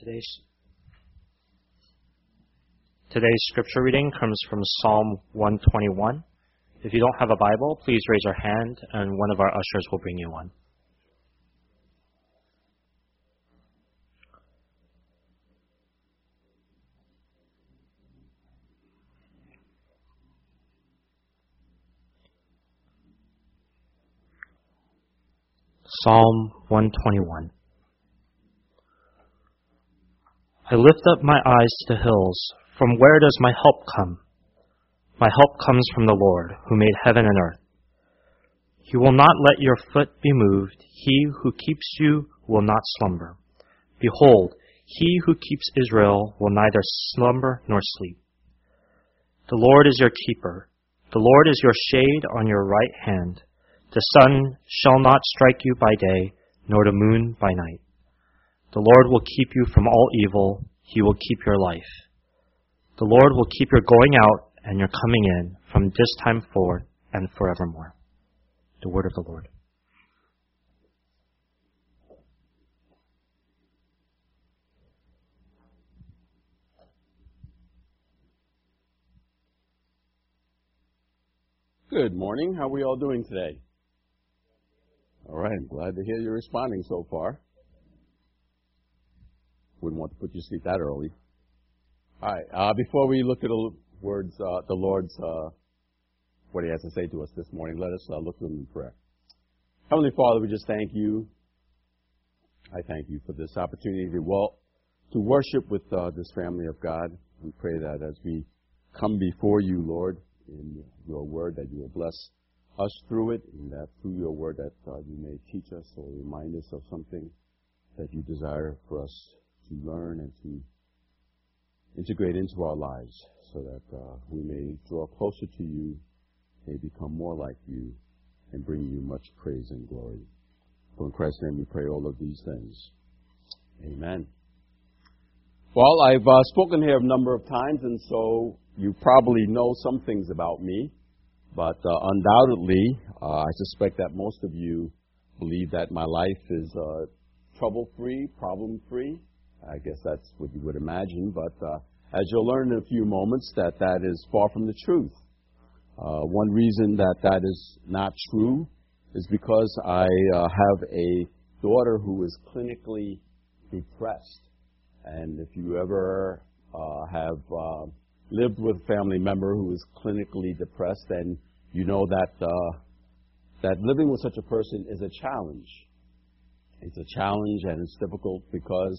Today's scripture reading comes from Psalm 121. If you don't have a Bible, please raise your hand and one of our ushers will bring you one. Psalm 121. I lift up my eyes to the hills. From where does my help come? My help comes from the Lord, who made heaven and earth. He will not let your foot be moved. He who keeps you will not slumber. Behold, he who keeps Israel will neither slumber nor sleep. The Lord is your keeper. The Lord is your shade on your right hand. The sun shall not strike you by day, nor the moon by night. The Lord will keep you from all evil. He will keep your life. The Lord will keep your going out and your coming in from this time forward and forevermore. The word of the Lord. Good morning. How are we all doing today? All right. I'm glad to hear you're responding so far. Wouldn't want to put you to sleep that early. All right. Before we look at the words, the Lord's, what He has to say to us this morning, let us look to Him in prayer. Heavenly Father, we just thank you. I thank you for this opportunity to worship with this family of God. We pray that as we come before you, Lord, in your word, that you will bless us through it, and that through your word that you may teach us or remind us of something that you desire for us to learn and to integrate into our lives, so that we may draw closer to you, may become more like you, and bring you much praise and glory. For in Christ's name we pray all of these things. Amen. Well, I've spoken here a number of times, and so you probably know some things about me. But undoubtedly, I suspect that most of you believe that my life is trouble-free, problem-free. I guess that's what you would imagine. But as you'll learn in a few moments, that is far from the truth. One reason that is not true is because I have a daughter who is clinically depressed. And if you ever have lived with a family member who is clinically depressed, then you know that living with such a person is a challenge. It's a challenge, and it's difficult because,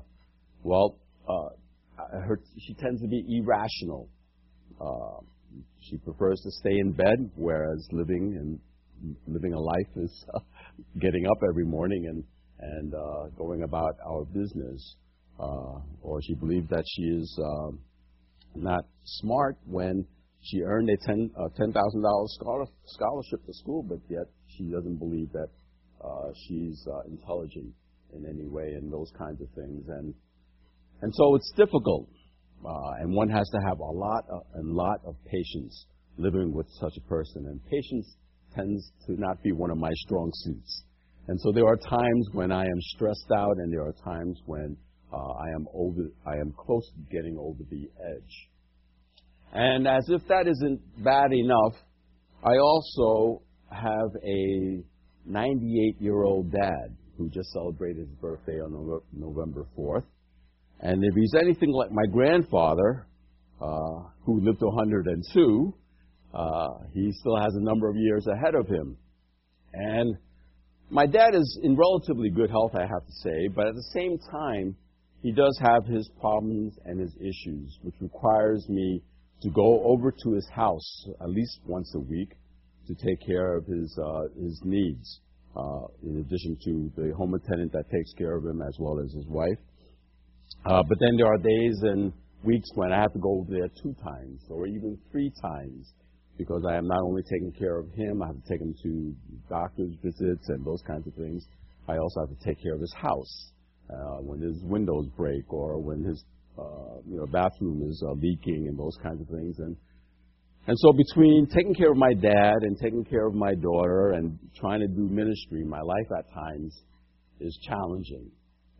she tends to be irrational. She prefers to stay in bed, whereas living a life is getting up every morning and going about our business. Or she believes that she is not smart when she earned a $10,000 scholarship to school, but yet she doesn't believe that she's intelligent in any way, and those kinds of things. And so it's difficult, and one has to have a lot of patience living with such a person. And patience tends to not be one of my strong suits. And so there are times when I am stressed out, and there are times when I am close to getting over the edge. And as if that isn't bad enough, I also have a 98-year-old dad who just celebrated his birthday on November 4th. And if he's anything like my grandfather, who lived to 102, he still has a number of years ahead of him. And my dad is in relatively good health, I have to say, but at the same time, he does have his problems and his issues, which requires me to go over to his house at least once a week to take care of his needs, in addition to the home attendant that takes care of him as well as his wife. But then there are days and weeks when I have to go over there 2 times or even 3 times, because I am not only taking care of him, I have to take him to doctor's visits and those kinds of things. I also have to take care of his house when his windows break or when his bathroom is leaking and those kinds of things. And so between taking care of my dad and taking care of my daughter and trying to do ministry, my life at times is challenging.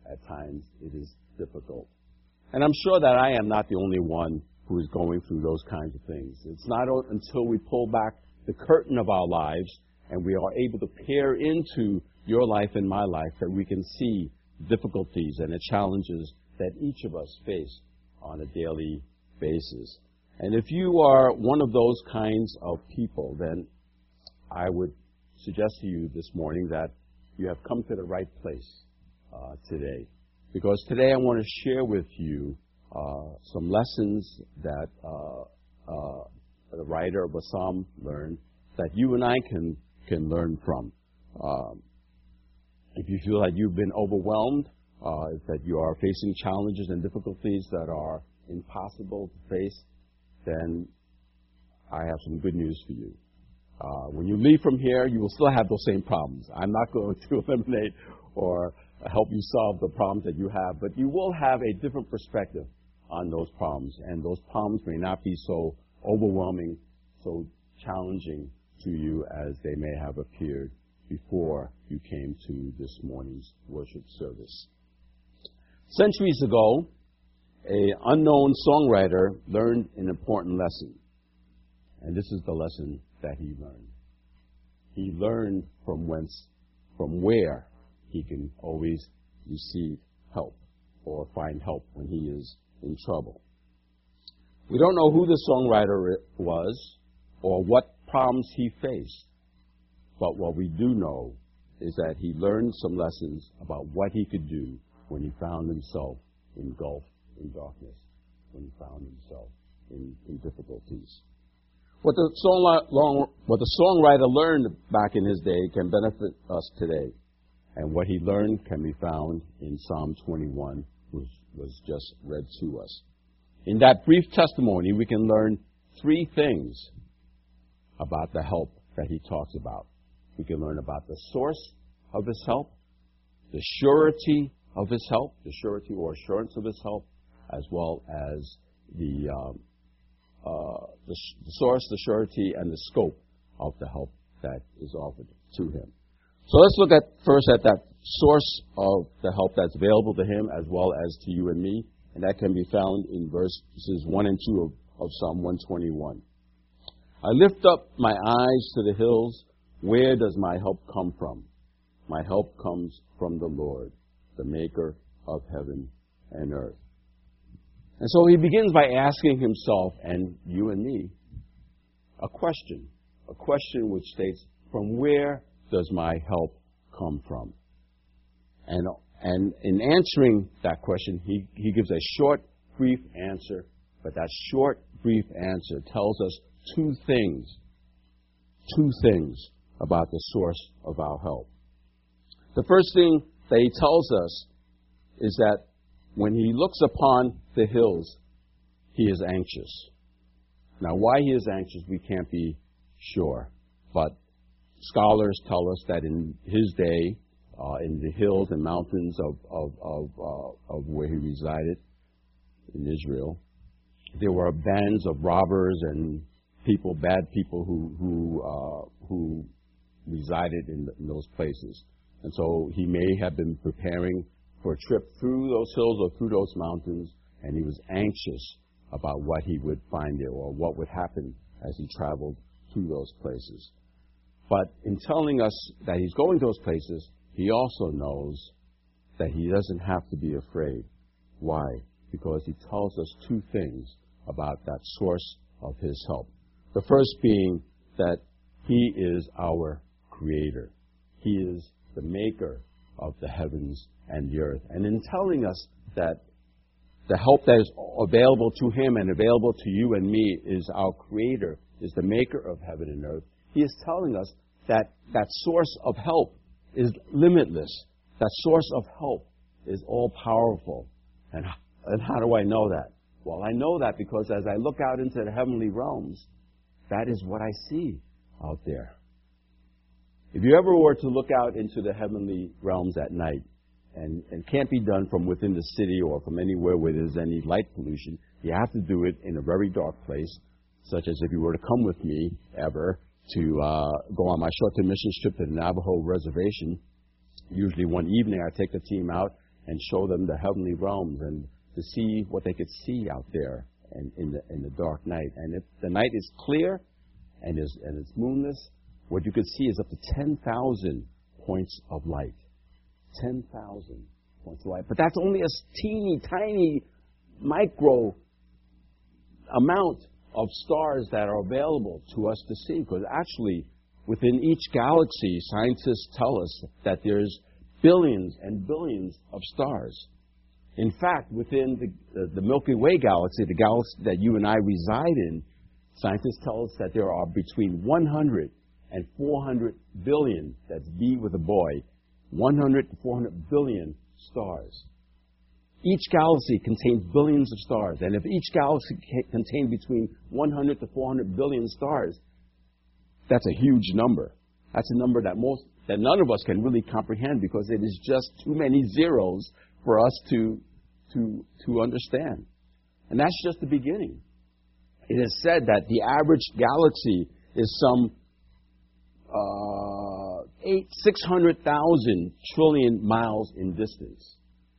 at times it is difficult. And I'm sure that I am not the only one who is going through those kinds of things. It's not until we pull back the curtain of our lives and we are able to peer into your life and my life that we can see difficulties and the challenges that each of us face on a daily basis. And if you are one of those kinds of people, then I would suggest to you this morning that you have come to the right place today. Because today I want to share with you some lessons that the writer of a psalm learned that you and I can learn from. If you feel that you've been overwhelmed, that you are facing challenges and difficulties that are impossible to face, then I have some good news for you. When you leave from here, you will still have those same problems. I'm not going to eliminate or help you solve the problems that you have, but you will have a different perspective on those problems, and those problems may not be so overwhelming, so challenging to you as they may have appeared before you came to this morning's worship service. Centuries ago, an unknown songwriter learned an important lesson, and this is the lesson that he learned. He learned from where he can always receive help or find help when he is in trouble. We don't know who the songwriter was or what problems he faced, but what we do know is that he learned some lessons about what he could do when he found himself engulfed in darkness, when he found himself in difficulties. What the songwriter learned back in his day can benefit us today. And what he learned can be found in Psalm 21, which was just read to us. In that brief testimony, we can learn three things about the help that he talks about. We can learn about the source of his help, the surety of his help, the surety or assurance of his help, as well as the source, the surety, and the scope of the help that is offered to him. So let's look first at that source of the help that's available to him as well as to you and me, and that can be found in verses 1 and 2 of Psalm 121. I lift up my eyes to the hills. Where does my help come from? My help comes from the Lord, the maker of heaven and earth. And so he begins by asking himself and you and me a question which states, from where does my help come from? And in answering that question, he gives a short, brief answer, but that short, brief answer tells us two things about the source of our help. The first thing that he tells us is that when he looks upon the hills, he is anxious. Now, why he is anxious, we can't be sure, but scholars tell us that in his day, in the hills and mountains of where he resided in Israel, there were bands of robbers and bad people who resided in those places. And so he may have been preparing for a trip through those hills or through those mountains, and he was anxious about what he would find there or what would happen as he traveled through those places. But in telling us that he's going to those places, he also knows that he doesn't have to be afraid. Why? Because he tells us two things about that source of his help. The first being that he is our creator. He is the maker of the heavens and the earth. And in telling us that the help that is available to him and available to you and me is our creator, is the maker of heaven and earth, he is telling us that that source of help is limitless. That source of help is all-powerful. And how do I know that? Well, I know that because as I look out into the heavenly realms, that is what I see out there. If you ever were to look out into the heavenly realms at night, and can't be done from within the city or from anywhere where there's any light pollution, you have to do it in a very dark place, such as if you were to come with me ever to go on my short-term mission trip to the Navajo Reservation. Usually one evening I take the team out and show them the heavenly realms and to see what they could see out there and in the dark night. And if the night is clear and it's moonless, what you could see is up to 10,000 points of light. 10,000 points of light. But that's only a teeny, tiny, micro amount of stars that are available to us to see. Because actually, within each galaxy, scientists tell us that there's billions and billions of stars. In fact, within the Milky Way galaxy, the galaxy that you and I reside in, scientists tell us that there are between 100 and 400 billion, that's B with a boy, 100 to 400 billion stars. Each galaxy contains billions of stars, and if each galaxy contained between 100 to 400 billion stars, that's a huge number. That's a number that none of us can really comprehend because it is just too many zeros for us to understand. And that's just the beginning. It is said that the average galaxy is some 600,000 trillion miles in distance.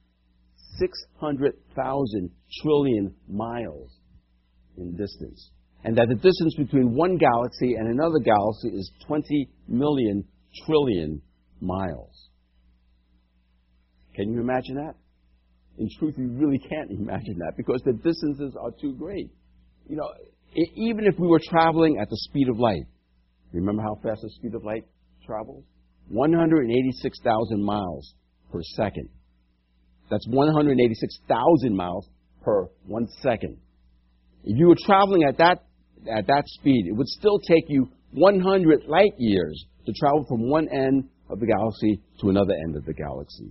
600,000 trillion miles in distance. And that the distance between one galaxy and another galaxy is 20 million trillion miles. Can you imagine that? In truth, you really can't imagine that because the distances are too great. You know, even if we were traveling at the speed of light, remember how fast the speed of light travels? 186,000 miles per second. That's 186,000 miles per 1 second. If you were traveling at that speed, it would still take you 100 light years to travel from one end of the galaxy to another end of the galaxy.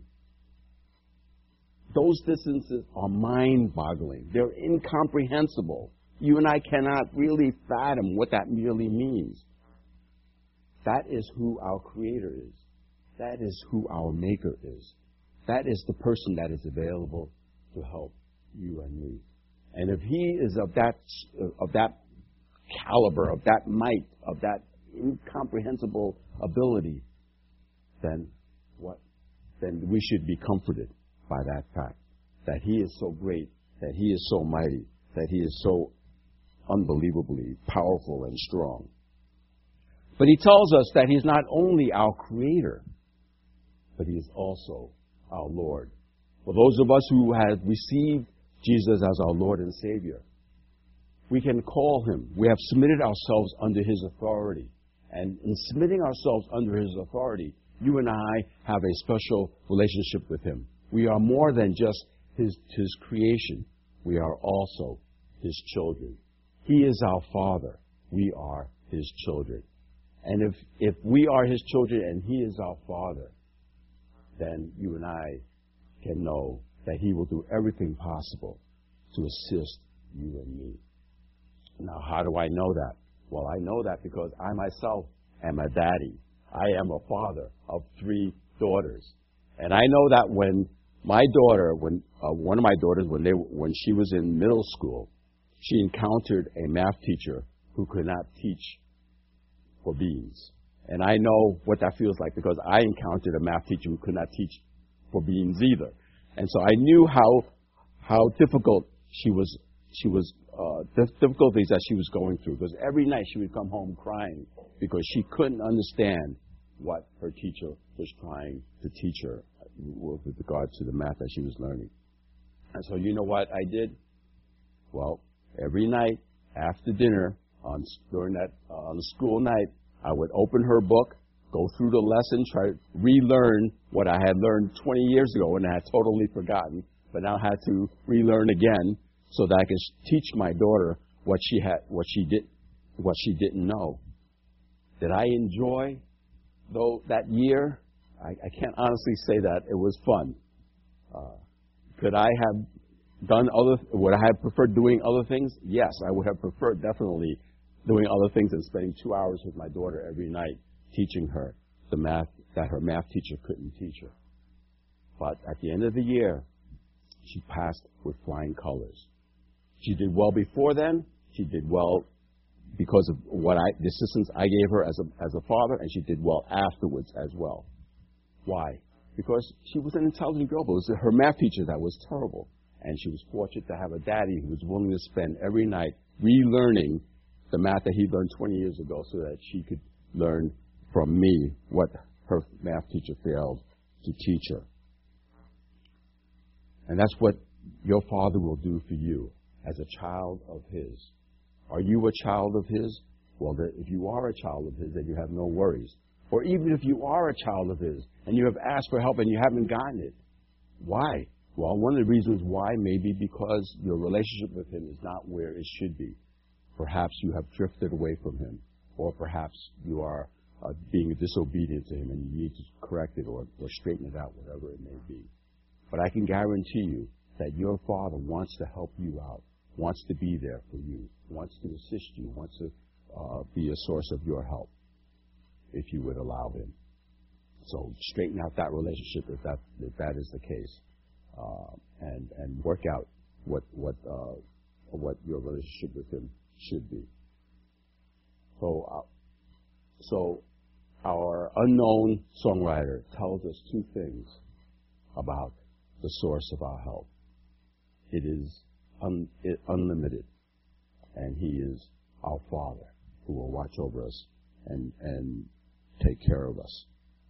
Those distances are mind-boggling. They're incomprehensible. You and I cannot really fathom what that really means. That is who our Creator is. That is who our Maker is. That is the person that is available to help you and me. And if He is of that caliber, of that might, of that incomprehensible ability, then what? Then we should be comforted by that fact, that He is so great, that He is so mighty, that He is so unbelievably powerful and strong. But He tells us that He's not only our Creator, but He is also our Lord. For those of us who have received Jesus as our Lord and Savior, we can call Him. We have submitted ourselves under His authority. And in submitting ourselves under His authority, you and I have a special relationship with Him. We are more than just His creation. We are also His children. He is our Father. We are His children. And if we are His children and He is our Father, then you and I can know that He will do everything possible to assist you and me. Now, how do I know that? Well, I know that because I myself am a daddy. I am a father of 3 daughters. And I know that when my daughter, one of my daughters, when she was in middle school, she encountered a math teacher who could not teach for beans. And I know what that feels like because I encountered a math teacher who could not teach for beans either. And so I knew how difficult difficulties that she was going through. Because every night she would come home crying because she couldn't understand what her teacher was trying to teach her with regard to the math that she was learning. And so you know what I did? Well, every night after dinner, on the school night, I would open her book, go through the lesson, try to relearn what I had learned 20 years ago and I had totally forgotten, but now had to relearn again so that I could teach my daughter what she didn't know. Did I enjoy that year? I can't honestly say that it was fun. Could I have would I have preferred doing other things? Yes, I would have preferred definitely doing other things and spending 2 hours with my daughter every night teaching her the math that her math teacher couldn't teach her. But at the end of the year, she passed with flying colors. She did well before then. She did well because of the assistance I gave her as a father, and she did well afterwards as well. Why? because she was an intelligent girl, but it was her math teacher that was terrible. And she was fortunate to have a daddy who was willing to spend every night relearning the math that he learned 20 years ago so that she could learn from me what her math teacher failed to teach her. And that's what your Father will do for you as a child of His. Are you a child of His? Well, if you are a child of His, then you have no worries. Or even if you are a child of His and you have asked for help and you haven't gotten it, why? Well, one of the reasons why may be because your relationship with Him is not where it should be. Perhaps you have drifted away from Him, or perhaps you are being disobedient to Him and you need to correct it or straighten it out, whatever it may be. But I can guarantee you that your Father wants to help you out, wants to be there for you, wants to assist you, wants to be a source of your help, if you would allow Him. So straighten out that relationship if that is the case, and work out what your relationship with Him should be. So our unknown songwriter tells us two things about the source of our help. It is unlimited, and He is our Father who will watch over us and take care of us.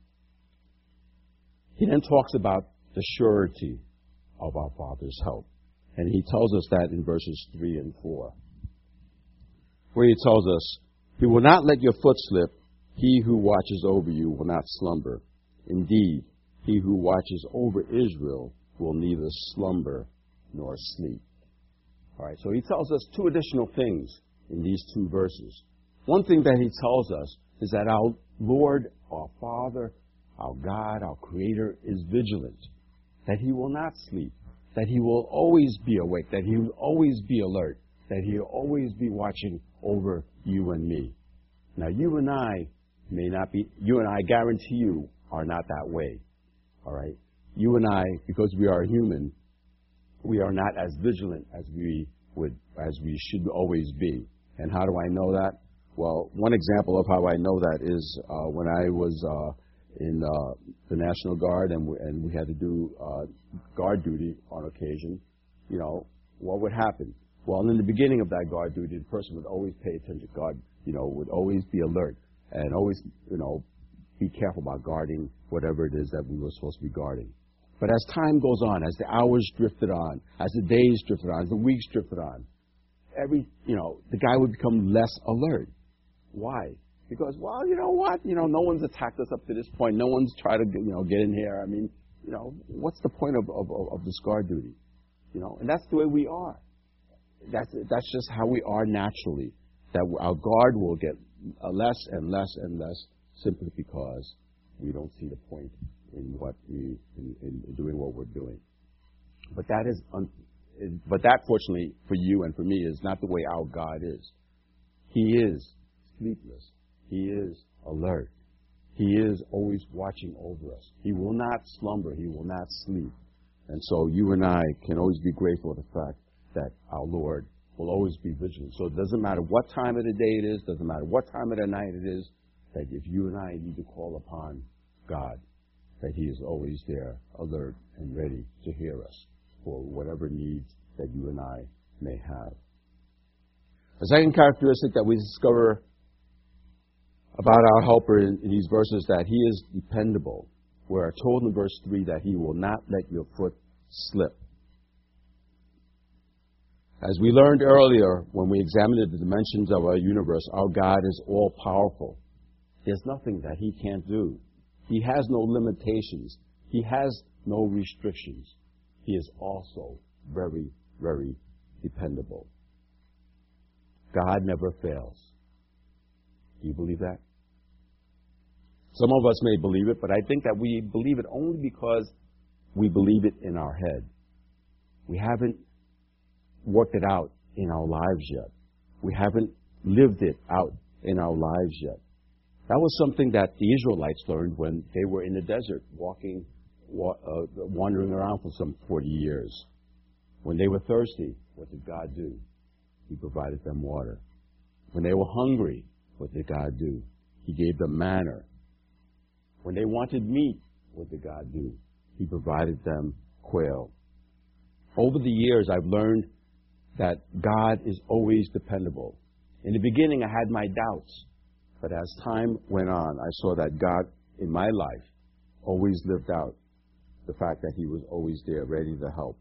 He then talks about the surety of our Father's help. And he tells us that in verses 3 and 4, where he tells us, He will not let your foot slip. He who watches over you will not slumber. Indeed, He who watches over Israel will neither slumber nor sleep. All right, so he tells us two additional things in these two verses. One thing that he tells us is that our Lord, our Father, our God, our Creator is vigilant, that He will not sleep, that He will always be awake, that He will always be alert, that He will always be watching over you and me. Now, you and I guarantee you, are not that way. All right? You and I, because we are human, we are not as vigilant as we should always be. And how do I know that? Well, one example of how I know that is when I was in the National Guard and we had to do guard duty on occasion. You know, what would happen? Well, in the beginning of that guard duty, the person would always pay attention. God, would always be alert and always, be careful about guarding whatever it is that we were supposed to be guarding. But as time goes on, as the hours drifted on, as the days drifted on, as the weeks drifted on, the guy would become less alert. Why? Because, well, you know what? No one's attacked us up to this point. No one's tried to, get in here. I mean, what's the point of this guard duty? And that's the way we are. That's just how we are naturally. That our guard will get less and less and less simply because we don't see the point in doing what we're doing. But that, fortunately for you and for me, is not the way our God is. He is sleepless. He is alert. He is always watching over us. He will not slumber. He will not sleep. And so you and I can always be grateful for the fact that our Lord will always be vigilant. So it doesn't matter what time of the day it is, doesn't matter what time of the night it is, that if you and I need to call upon God, that He is always there, alert and ready to hear us for whatever needs that you and I may have. The second characteristic that we discover about our helper in these verses, that He is dependable. We're told in verse 3 that He will not let your foot slip. As we learned earlier when we examined the dimensions of our universe, our God is all-powerful. There's nothing that He can't do. He has no limitations. He has no restrictions. He is also very, very dependable. God never fails. Do you believe that? Some of us may believe it, but I think that we believe it only because we believe it in our head. We haven't worked it out in our lives yet. We haven't lived it out in our lives yet. That was something that the Israelites learned when they were in the desert, wandering around for some 40 years. When they were thirsty, what did God do? He provided them water. When they were hungry, what did God do? He gave them manna. When they wanted meat, what did God do? He provided them quail. Over the years, I've learned that God is always dependable. In the beginning, I had my doubts. But as time went on, I saw that God in my life always lived out the fact that He was always there, ready to help.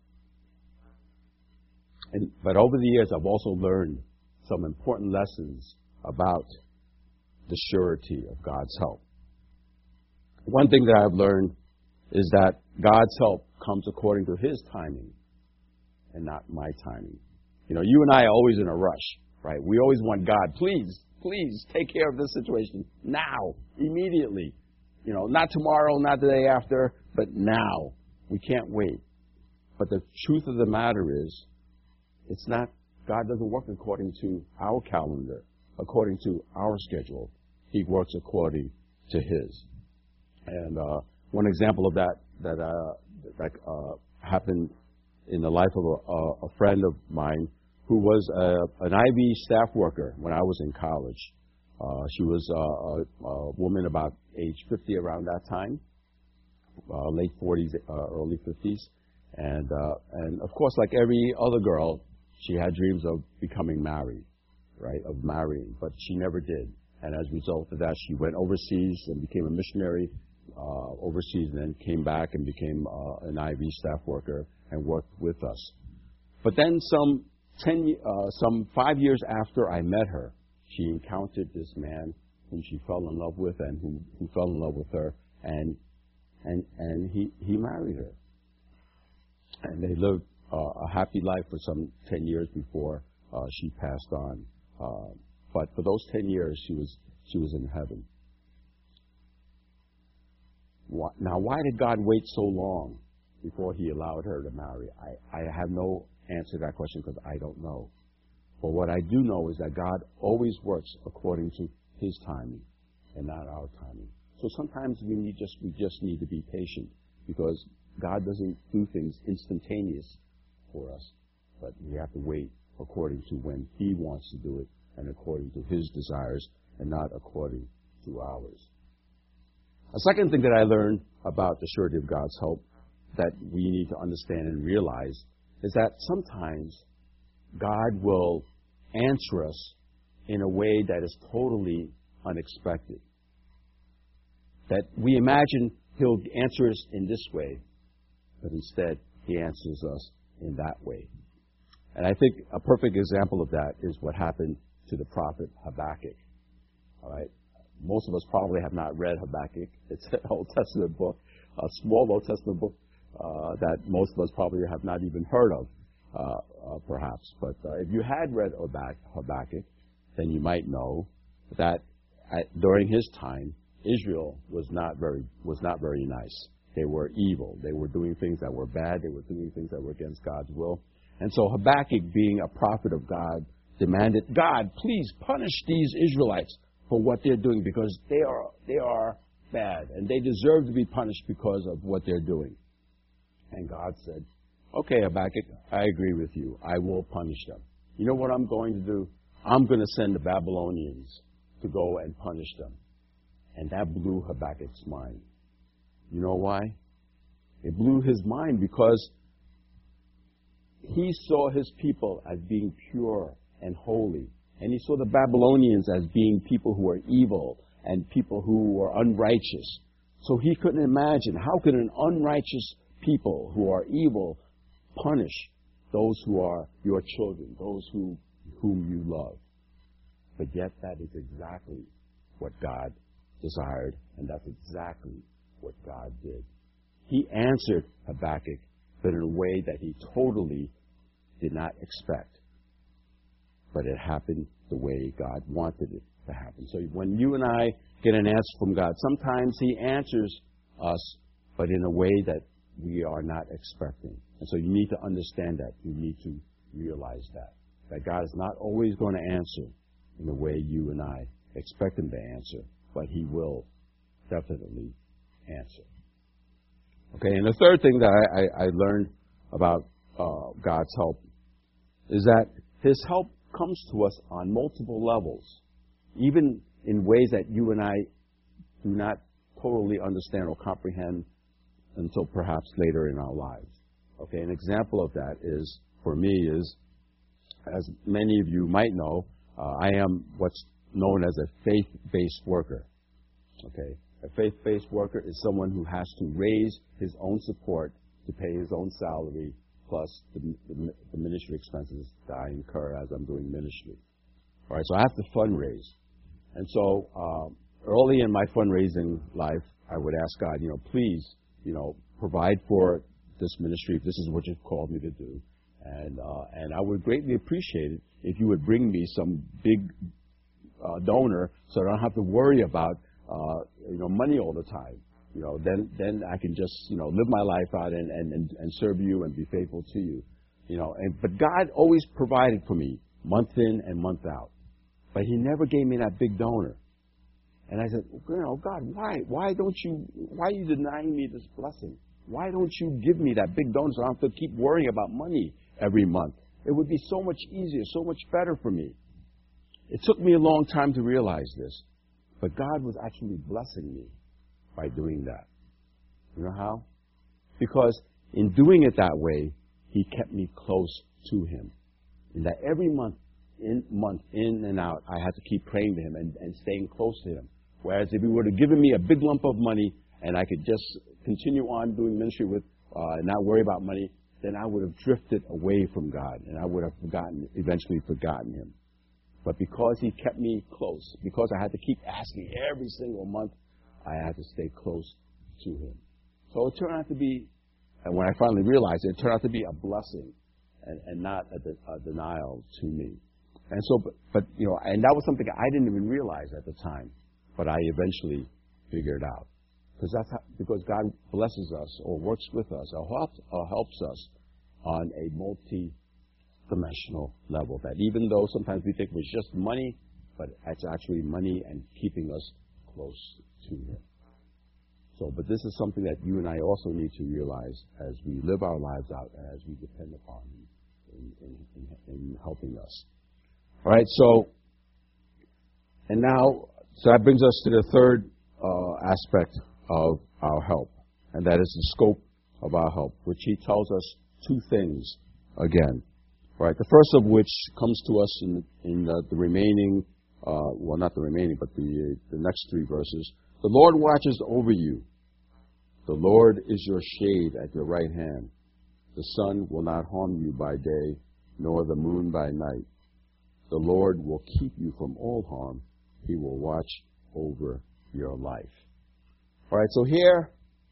But over the years, I've also learned some important lessons about the surety of God's help. One thing that I've learned is that God's help comes according to His timing and not my timing. You know, you and I are always in a rush, right? We always want God, please take care of this situation now, immediately. You know, not tomorrow, not the day after, but now. We can't wait. But the truth of the matter is, it's not, God doesn't work according to our calendar, according to our schedule. He works according to His. And one example of that happened in the life of a friend of mine who was an IV staff worker when I was in college. She was a woman about age 50 around that time, late 40s, early 50s. And of course, like every other girl, she had dreams of becoming married, right, of marrying, but she never did. And as a result of that, she went overseas and became a missionary overseas, and then came back and became an IV staff worker and worked with us. But then some 5 years after I met her, she encountered this man whom she fell in love with and who fell in love with her, and he married her. And they lived a happy life for some 10 years before she passed on. But for those 10 years, she was in heaven. Now, why did God wait so long before He allowed her to marry? I have no answer to that question because I don't know. But what I do know is that God always works according to His timing and not our timing. So sometimes we just need to be patient because God doesn't do things instantaneous for us, but we have to wait according to when He wants to do it and according to His desires and not according to ours. A second thing that I learned about the surety of God's help that we need to understand and realize is that sometimes God will answer us in a way that is totally unexpected. That we imagine He'll answer us in this way, but instead He answers us in that way. And I think a perfect example of that is what happened to the prophet Habakkuk. All right? Most of us probably have not read Habakkuk. It's an Old Testament book, a small Old Testament book that most of us probably have not even heard of, perhaps. But if you had read Habakkuk, then you might know that during his time, Israel was not very nice. They were evil. They were doing things that were bad. They were doing things that were against God's will. And so Habakkuk, being a prophet of God, demanded, God, please punish these Israelites for what they're doing because they are bad and they deserve to be punished because of what they're doing. And God said, okay, Habakkuk, I agree with you. I will punish them. You know what I'm going to do? I'm going to send the Babylonians to go and punish them. And that blew Habakkuk's mind. You know why? It blew his mind because he saw his people as being pure and holy. And he saw the Babylonians as being people who were evil and people who were unrighteous. So he couldn't imagine, how could an unrighteous people who are evil punish those who are your children, those whom you love? But yet that is exactly what God desired, and that's exactly what God did. He answered Habakkuk, but in a way that he totally did not expect. But it happened the way God wanted it to happen. So when you and I get an answer from God, sometimes He answers us, but in a way that we are not expecting. And so you need to understand that. You need to realize that God is not always going to answer in the way you and I expect Him to answer, but He will definitely answer. Okay, and the third thing that I learned about God's help is that His help comes to us on multiple levels, even in ways that you and I do not totally understand or comprehend until perhaps later in our lives. Okay, an example of that is, for me, is, as many of you might know, I am what's known as a faith-based worker. Okay, a faith-based worker is someone who has to raise his own support to pay his own salary, plus the ministry expenses that I incur as I'm doing ministry. All right, so I have to fundraise. And so early in my fundraising life, I would ask God, please, provide for this ministry if this is what you've called me to do. And I would greatly appreciate it if you would bring me some big donor so I don't have to worry about, money all the time. Then I can just, live my life out and serve you and be faithful to you. But God always provided for me month in and month out. But He never gave me that big donor. And I said, God, why are you denying me this blessing? Why don't you give me that big donor so I don't have to keep worrying about money every month? It would be so much easier, so much better for me. It took me a long time to realize this. But God was actually blessing me by doing that. You know how? Because in doing it that way, He kept me close to Him. And that every month in and out, I had to keep praying to Him and staying close to Him. Whereas if He would have given me a big lump of money and I could just continue on doing ministry with not worry about money, then I would have drifted away from God and I would have eventually forgotten Him. But because He kept me close, because I had to keep asking every single month, I had to stay close to Him. So it turned out to be, and when I finally realized it, it turned out to be a blessing and not a denial to me. And so, and that was something I didn't even realize at the time, but I eventually figured out. Because God blesses us or works with us or helps us on a multi-dimensional level. That even though sometimes we think it was just money, but it's actually money and keeping us close to Him. So, but this is something that you and I also need to realize as we live our lives out and as we depend upon Him in helping us. All right, so that brings us to the third aspect of our help, and that is the scope of our help, which He tells us two things again. All right, the first of which comes to us in the remaining, not the remaining, but the next three verses. The Lord watches over you. The Lord is your shade at your right hand. The sun will not harm you by day, nor the moon by night. The Lord will keep you from all harm. He will watch over your life. All right, so here,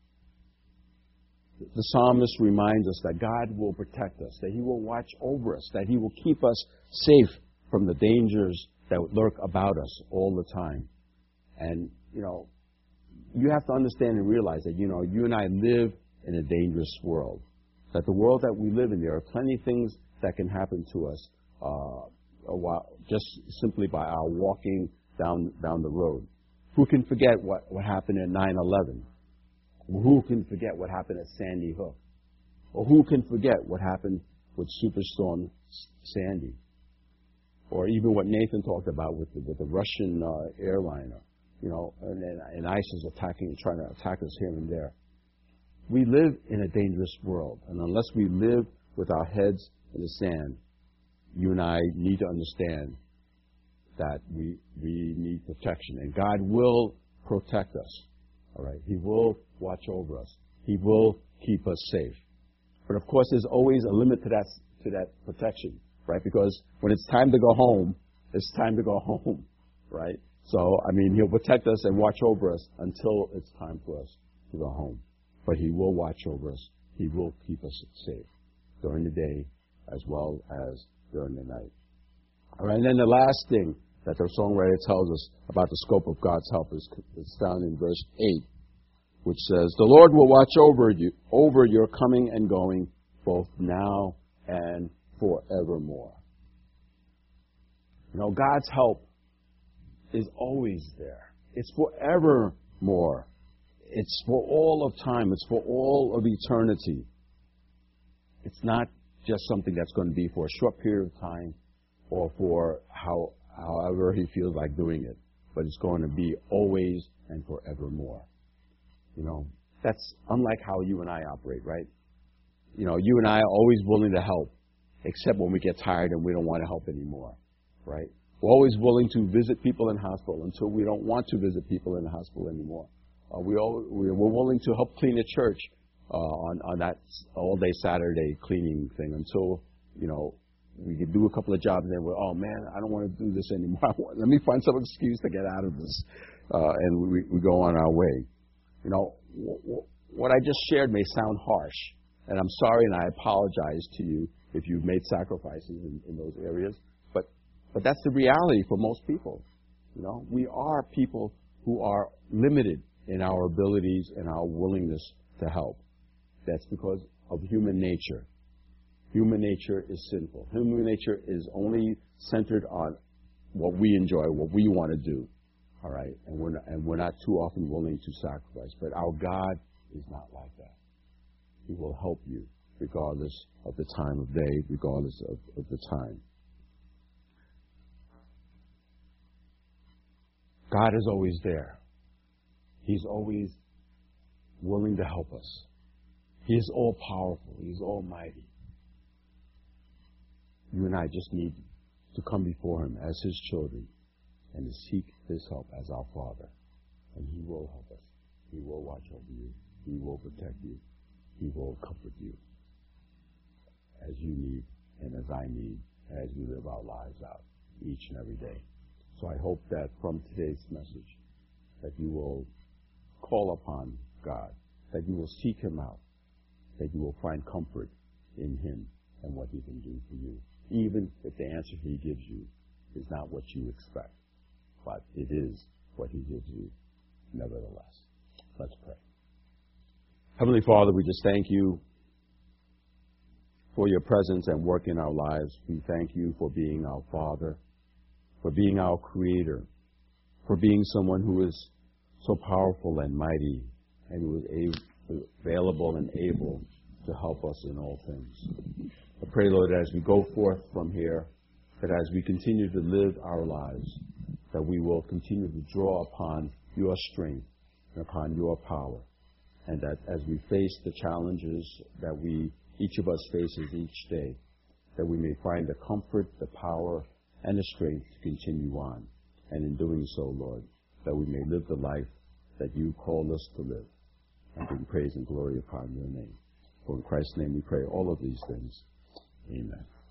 the psalmist reminds us that God will protect us, that He will watch over us, that He will keep us safe from the dangers that lurk about us all the time. And, you have to understand and realize that, you and I live in a dangerous world. That the world that we live in, there are plenty of things that can happen to us just simply by our walking down the road. Who can forget what happened at 9/11? Who can forget what happened at Sandy Hook? Or who can forget what happened with Superstorm Sandy? Or even what Nathan talked about with the Russian airliner, and ISIS trying to attack us here and there. We live in a dangerous world, and unless we live with our heads in the sand, you and I need to understand that we need protection, and God will protect us. All right, He will watch over us. He will keep us safe. But of course, there's always a limit to that protection, right? Because when it's time to go home, it's time to go home, right? So, He'll protect us and watch over us until it's time for us to go home. But He will watch over us. He will keep us safe during the day as well as during the night. All right, and then the last thing that the songwriter tells us about the scope of God's help is found in verse 8, which says, "The Lord will watch over you, over your coming and going, both now and forevermore." God's help is always there. It's forevermore. It's for all of time. It's for all of eternity. It's not just something that's going to be for a short period of time or for however He feels like doing it, but it's going to be always and forevermore. That's unlike how you and I operate, right? You know, you and I are always willing to help, except when we get tired and we don't want to help anymore, right? We're always willing to visit people in hospital until we don't want to visit people in the hospital anymore. We're willing to help clean a church on that all-day Saturday cleaning thing until, you know, we could do a couple of jobs and then we're, oh man, I don't want to do this anymore. Let me find some excuse to get out of this. And we go on our way. You know, what I just shared may sound harsh, and I'm sorry and I apologize to you if you've made sacrifices in those areas, but that's the reality for most people. You know, we are people who are limited in our abilities and our willingness to help. That's because of human nature. Human nature is sinful. Human nature is only centered on what we enjoy, what we want to do. All right, and we're not too often willing to sacrifice. But our God is not like that. He will help you regardless of the time of day, regardless of the time. God is always there. He's always willing to help us. He is all-powerful. He is almighty. You and I just need to come before Him as His children and to seek His help as our Father. And He will help us. He will watch over you. He will protect you. He will comfort you as you need and as I need as we live our lives out each and every day. So I hope that from today's message that you will call upon God, that you will seek Him out, that you will find comfort in Him and what He can do for you, even if the answer He gives you is not what you expect. But it is what He gives you nevertheless. Let's pray. Heavenly Father, we just thank You for Your presence and work in our lives. We thank You for being our Father, for being our Creator, for being someone who is so powerful and mighty and who is available and able to help us in all things. I pray, Lord, as we go forth from here, that as we continue to live our lives, that we will continue to draw upon Your strength and upon Your power, and that as we face the challenges that each of us faces each day, that we may find the comfort, the power, and the strength to continue on. And in doing so, Lord, that we may live the life that You called us to live, and bring praise and glory upon Your name. For in Christ's name we pray all of these things. Amen.